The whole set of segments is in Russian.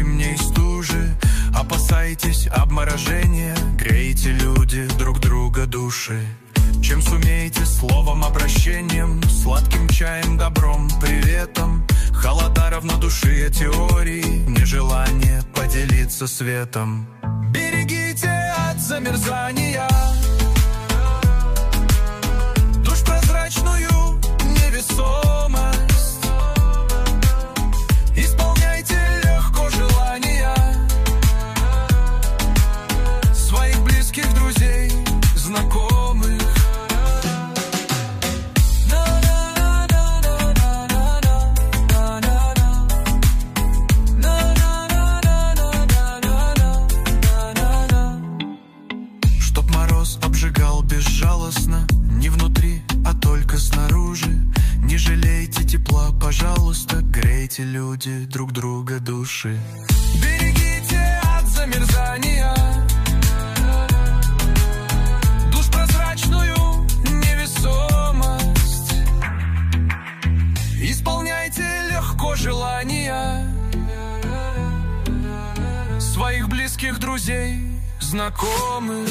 зимней стужи. Опасайтесь обморожения, грейте, люди, друг друга души. Чем сумеете, словом, обращением, сладким чаем, добром, приветом. Холода равнодушие теории, нежелание поделиться светом. Берегите от замерзания душ прозрачную невесомость. Исполняйте легко желания своих близких, друзей, знакомых. Обжигал безжалостно, не внутри, а только снаружи. Не жалейте тепла, пожалуйста, грейте, люди, друг друга души. Берегите от замерзания душ прозрачную невесомость. Исполняйте легко желания своих близких, друзей, знакомых.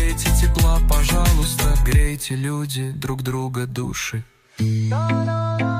Грейте, люди, друг друга души.